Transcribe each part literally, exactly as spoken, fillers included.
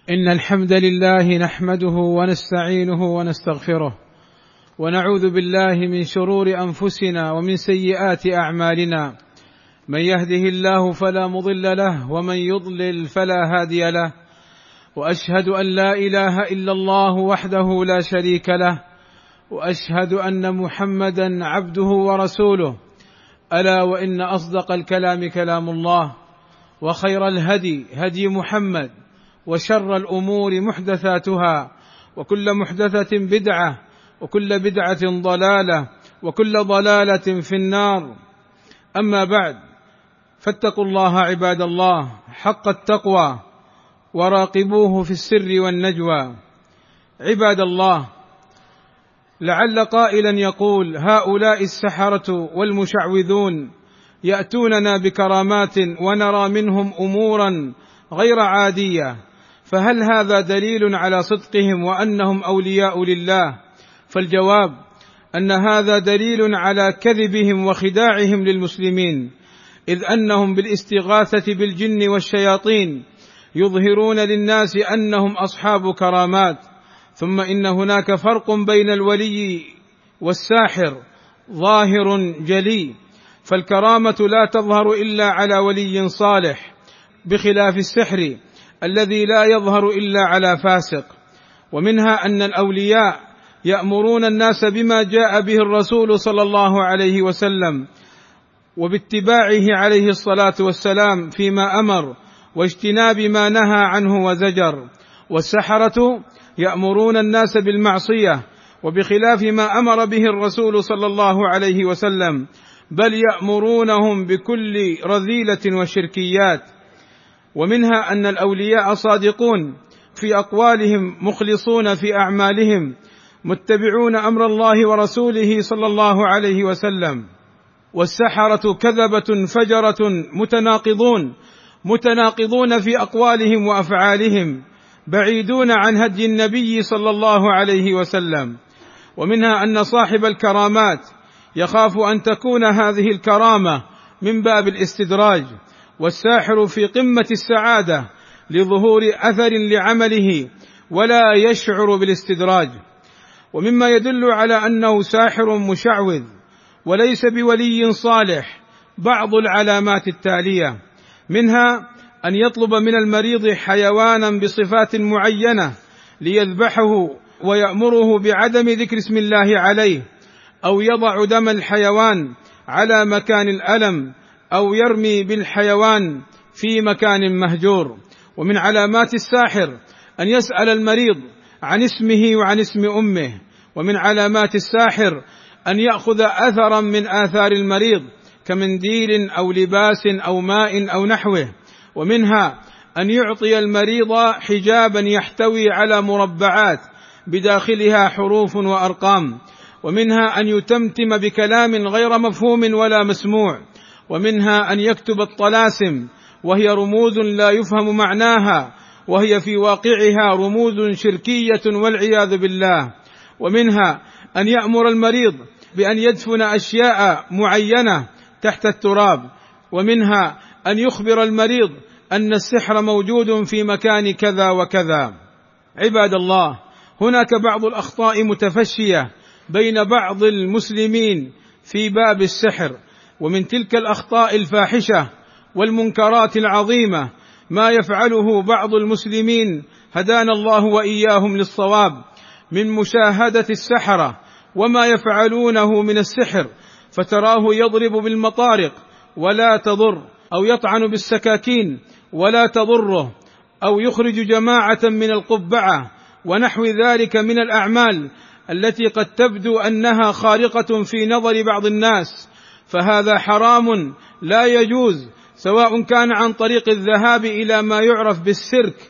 إن الحمد لله نحمده ونستعينه ونستغفره، ونعوذ بالله من شرور أنفسنا ومن سيئات أعمالنا. من يهده الله فلا مضل له، ومن يضلل فلا هادي له. وأشهد أن لا إله إلا الله وحده لا شريك له، وأشهد أن محمدا عبده ورسوله. ألا وإن أصدق الكلام كلام الله، وخير الهدي هدي محمد، وشر الأمور محدثاتها، وكل محدثة بدعة، وكل بدعة ضلالة، وكل ضلالة في النار. أما بعد، فاتقوا الله عباد الله حق التقوى، وراقبوه في السر والنجوى. عباد الله، لعل قائلا يقول: هؤلاء السحرة والمشعوذون يأتوننا بكرامات ونرى منهم أمورا غير عادية، فهل هذا دليل على صدقهم وأنهم أولياء لله؟ فالجواب أن هذا دليل على كذبهم وخداعهم للمسلمين، إذ أنهم بالاستغاثة بالجن والشياطين يظهرون للناس أنهم أصحاب كرامات. ثم إن هناك فرق بين الولي والساحر ظاهر جلي، فالكرامة لا تظهر إلا على ولي صالح، بخلاف السحر الذي لا يظهر إلا على فاسق. ومنها أن الأولياء يأمرون الناس بما جاء به الرسول صلى الله عليه وسلم، وباتباعه عليه الصلاة والسلام فيما أمر، واجتناب ما نهى عنه وزجر. والسحرة يأمرون الناس بالمعصية، وبخلاف ما أمر به الرسول صلى الله عليه وسلم، بل يأمرونهم بكل رذيلة وشركيات. ومنها أن الأولياء صادقون في أقوالهم، مخلصون في أعمالهم، متبعون أمر الله ورسوله صلى الله عليه وسلم. والسحرة كذبة فجرة متناقضون متناقضون في أقوالهم وأفعالهم، بعيدون عن هدي النبي صلى الله عليه وسلم. ومنها أن صاحب الكرامات يخاف أن تكون هذه الكرامة من باب الاستدراج، والساحر في قمة السعادة لظهور أثر لعمله ولا يشعر بالاستدراج. ومما يدل على أنه ساحر مشعوذ وليس بولي صالح بعض العلامات التالية: منها أن يطلب من المريض حيوانا بصفات معينة ليذبحه، ويأمره بعدم ذكر اسم الله عليه، أو يضع دم الحيوان على مكان الألم، أو يرمي بالحيوان في مكان مهجور. ومن علامات الساحر أن يسأل المريض عن اسمه وعن اسم أمه. ومن علامات الساحر أن يأخذ أثرا من آثار المريض كمنديل أو لباس أو ماء أو نحوه. ومنها أن يعطي المريض حجابا يحتوي على مربعات بداخلها حروف وأرقام. ومنها أن يتمتم بكلام غير مفهوم ولا مسموع. ومنها أن يكتب الطلاسم، وهي رموز لا يفهم معناها، وهي في واقعها رموز شركية والعياذ بالله. ومنها أن يأمر المريض بأن يدفن أشياء معينة تحت التراب. ومنها أن يخبر المريض أن السحر موجود في مكان كذا وكذا. عباد الله، هناك بعض الأخطاء متفشية بين بعض المسلمين في باب السحر، ومن تلك الأخطاء الفاحشة والمنكرات العظيمة ما يفعله بعض المسلمين هدانا الله وإياهم للصواب من مشاهدة السحرة وما يفعلونه من السحر، فتراه يضرب بالمطارق ولا تضر، أو يطعن بالسكاكين ولا تضره، أو يخرج جماعة من القبعة ونحو ذلك من الأعمال التي قد تبدو أنها خارقة في نظر بعض الناس. فهذا حرام لا يجوز، سواء كان عن طريق الذهاب إلى ما يعرف بالسيرك،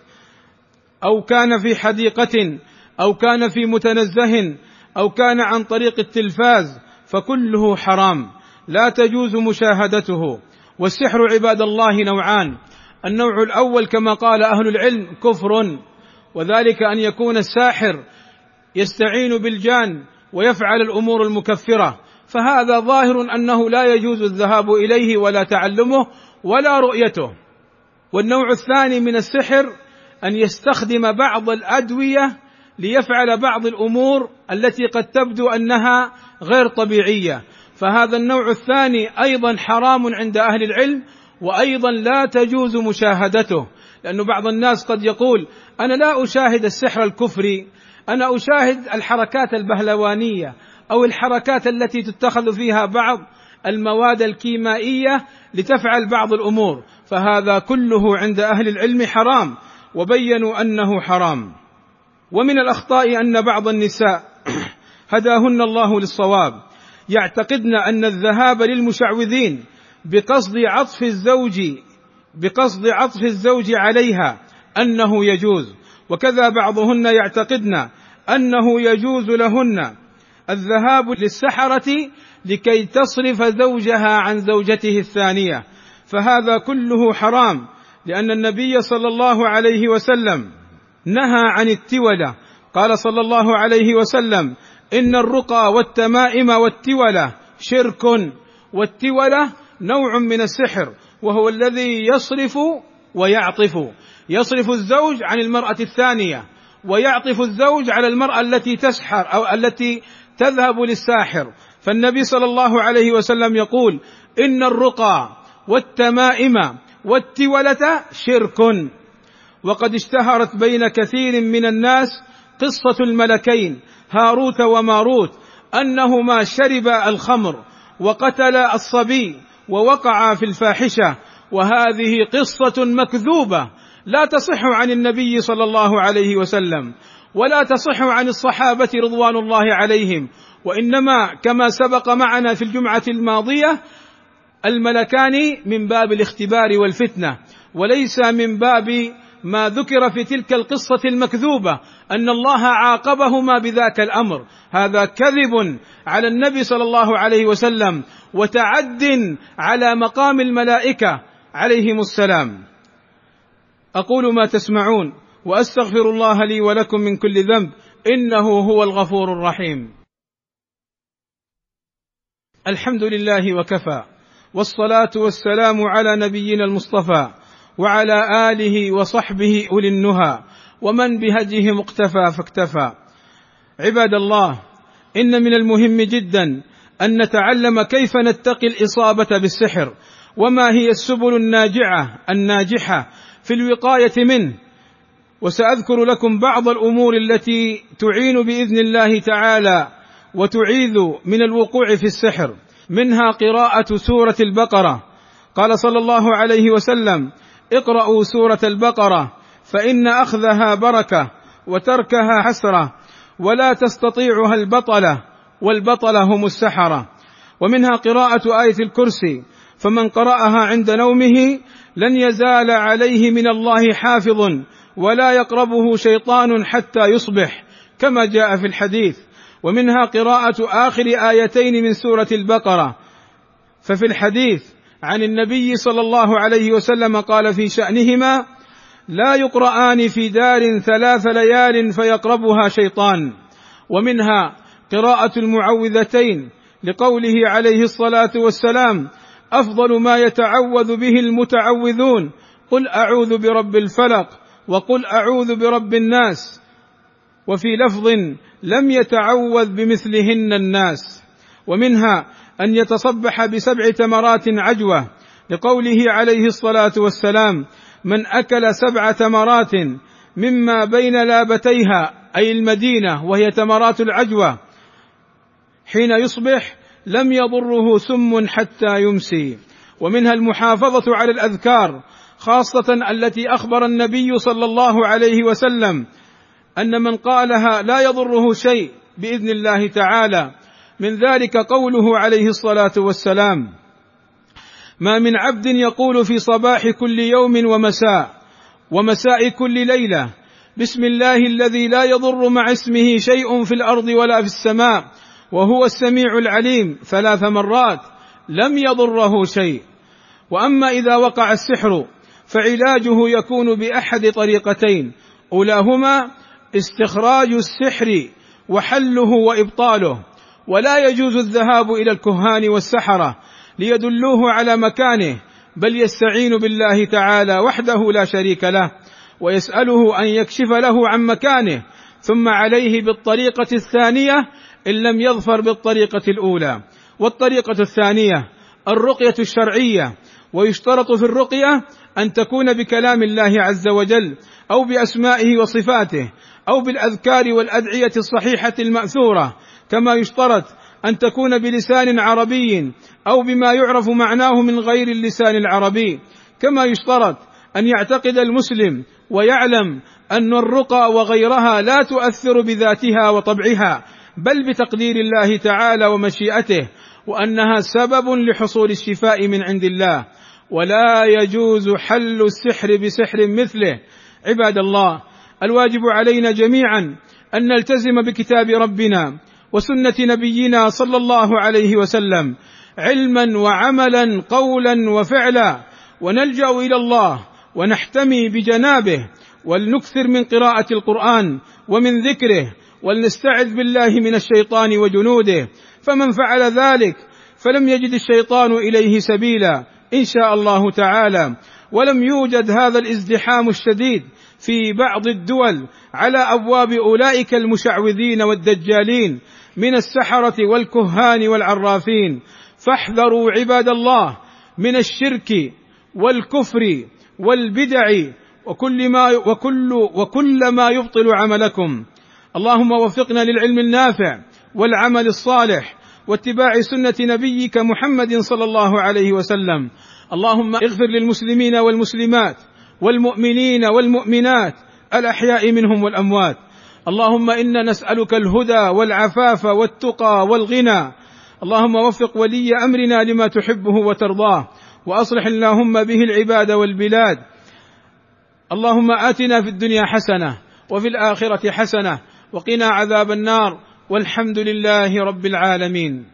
أو كان في حديقة، أو كان في متنزه، أو كان عن طريق التلفاز، فكله حرام لا تجوز مشاهدته. والسحر عباد الله نوعان: النوع الأول كما قال أهل العلم كفر، وذلك أن يكون الساحر يستعين بالجان ويفعل الأمور المكفرة، فهذا ظاهر أنه لا يجوز الذهاب إليه ولا تعلمه ولا رؤيته. والنوع الثاني من السحر أن يستخدم بعض الأدوية ليفعل بعض الأمور التي قد تبدو أنها غير طبيعية، فهذا النوع الثاني أيضا حرام عند أهل العلم، وأيضا لا تجوز مشاهدته، لأن بعض الناس قد يقول: أنا لا أشاهد السحر الكفري، أنا أشاهد الحركات البهلوانية أو الحركات التي تتخذ فيها بعض المواد الكيميائية لتفعل بعض الأمور، فهذا كله عند أهل العلم حرام، وبينوا أنه حرام. ومن الأخطاء أن بعض النساء هداهن الله للصواب يعتقدن أن الذهاب للمشعوذين بقصد عطف الزوج بقصد عطف الزوج عليها أنه يجوز، وكذا بعضهن يعتقدن أنه يجوز لهن الذهاب للسحرة لكي تصرف زوجها عن زوجته الثانية، فهذا كله حرام، لأن النبي صلى الله عليه وسلم نهى عن التولة. قال صلى الله عليه وسلم: إن الرقى والتمائم والتولة شرك، والتولة نوع من السحر، وهو الذي يصرف ويعطف، يصرف الزوج عن المرأة الثانية، ويعطف الزوج على المرأة التي تسحر أو التي تذهب للساحر. فالنبي صلى الله عليه وسلم يقول: إن الرقى والتمائم والتولة شرك. وقد اشتهرت بين كثير من الناس قصة الملكين هاروت وماروت، أنهما شربا الخمر وقتلا الصبي ووقعا في الفاحشة، وهذه قصة مكذوبة لا تصح عن النبي صلى الله عليه وسلم، ولا تصح عن الصحابة رضوان الله عليهم، وإنما كما سبق معنا في الجمعة الماضية الملكان من باب الاختبار والفتنة، وليس من باب ما ذكر في تلك القصة المكذوبة أن الله عاقبهما بذاك الأمر. هذا كذب على النبي صلى الله عليه وسلم، وتعد على مقام الملائكة عليهم السلام. أقول ما تسمعون، وأستغفر الله لي ولكم من كل ذنب، إنه هو الغفور الرحيم. الحمد لله وكفى، والصلاة والسلام على نبينا المصطفى وعلى آله وصحبه أولي النهى ومن بهديه مقتفى فاكتفى. عباد الله، إن من المهم جدا أن نتعلم كيف نتقي الإصابة بالسحر، وما هي السبل الناجعة الناجحة في الوقاية منه. وسأذكر لكم بعض الأمور التي تعين بإذن الله تعالى وتعيذ من الوقوع في السحر، منها قراءة سورة البقرة. قال صلى الله عليه وسلم: اقرأوا سورة البقرة فإن أخذها بركة وتركها حسرة، ولا تستطيعها البطلة، والبطلة هم السحرة. ومنها قراءة آية الكرسي، فمن قرأها عند نومه لن يزال عليه من الله حافظ، ولا يقربه شيطان حتى يصبح، كما جاء في الحديث. ومنها قراءة آخر آيتين من سورة البقرة، ففي الحديث عن النبي صلى الله عليه وسلم قال في شأنهما: لا يقرآن في دار ثلاث ليال فيقربها شيطان. ومنها قراءة المعوذتين، لقوله عليه الصلاة والسلام: أفضل ما يتعوذ به المتعوذون قل أعوذ برب الفلق وقل أعوذ برب الناس، وفي لفظ لم يتعوذ بمثلهن الناس. ومنها أن يتصبح بسبع تمرات عجوة، لقوله عليه الصلاة والسلام: من أكل سبع تمرات مما بين لابتيها، أي المدينة وهي تمرات العجوة، حين يصبح لم يضره سم حتى يمسي. ومنها المحافظة على الأذكار، خاصة التي أخبر النبي صلى الله عليه وسلم أن من قالها لا يضره شيء بإذن الله تعالى، من ذلك قوله عليه الصلاة والسلام: ما من عبد يقول في صباح كل يوم ومساء ومساء كل ليلة بسم الله الذي لا يضر مع اسمه شيء في الأرض ولا في السماء وهو السميع العليم ثلاث مرات لم يضره شيء. وأما إذا وقع السحر فعلاجه يكون بأحد طريقتين، أولاهما استخراج السحر وحله وإبطاله، ولا يجوز الذهاب إلى الكهان والسحرة ليدلوه على مكانه، بل يستعين بالله تعالى وحده لا شريك له. ويسأله أن يكشف له عن مكانه، ثم عليه بالطريقة الثانية إن لم يظفر بالطريقة الأولى. والطريقة الثانية الرقية الشرعية، ويشترط في الرقية أن تكون بكلام الله عز وجل أو بأسمائه وصفاته أو بالأذكار والأدعية الصحيحة المأثورة، كما يشترط أن تكون بلسان عربي أو بما يعرف معناه من غير اللسان العربي، كما يشترط أن يعتقد المسلم ويعلم أن الرقى وغيرها لا تؤثر بذاتها وطبعها، بل بتقدير الله تعالى ومشيئته، وأنها سبب لحصول الشفاء من عند الله، ولا يجوز حل السحر بسحر مثله. عباد الله، الواجب علينا جميعا أن نلتزم بكتاب ربنا وسنة نبينا صلى الله عليه وسلم علما وعملا قولا وفعلا، ونلجأ إلى الله ونحتمي بجنابه، ولنكثر من قراءة القرآن ومن ذكره، ولنستعذ بالله من الشيطان وجنوده، فمن فعل ذلك فلم يجد الشيطان إليه سبيلا إن شاء الله تعالى. ولم يوجد هذا الازدحام الشديد في بعض الدول على أبواب أولئك المشعوذين والدجالين من السحرة والكهان والعرافين، فاحذروا عباد الله من الشرك والكفر والبدع وكل ما وكل وكل ما يبطل عملكم. اللهم وفقنا للعلم النافع والعمل الصالح واتباع سنة نبيك محمد صلى الله عليه وسلم. اللهم اغفر للمسلمين والمسلمات والمؤمنين والمؤمنات الأحياء منهم والأموات. اللهم إنا نسألك الهدى والعفاف والتقى والغنى. اللهم وفق ولي أمرنا لما تحبه وترضاه، وأصلح اللهم به العباد والبلاد. اللهم آتنا في الدنيا حسنة وفي الآخرة حسنة وقنا عذاب النار، والحمد لله رب العالمين.